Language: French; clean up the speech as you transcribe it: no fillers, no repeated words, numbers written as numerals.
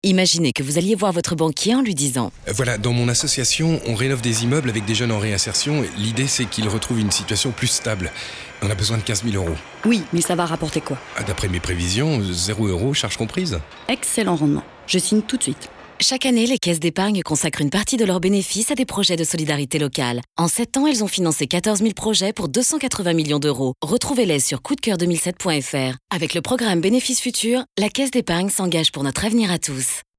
Imaginez que vous alliez voir votre banquier en lui disant Voilà, dans mon association, on rénove des immeubles avec des jeunes en réinsertion. L'idée, c'est qu'ils retrouvent une situation plus stable. On a besoin de 15 000 euros. Oui, mais ça va rapporter quoi? D'après mes prévisions, 0 euros, charges comprises. Excellent rendement. Je signe tout de suite. Chaque année, les caisses d'épargne consacrent une partie de leurs bénéfices à des projets de solidarité locale. En 7 ans, elles ont financé 14 000 projets pour 280 millions d'euros. Retrouvez-les sur coupdecoeur2007.fr. Avec le programme Bénéfices Futurs, la caisse d'épargne s'engage pour notre avenir à tous.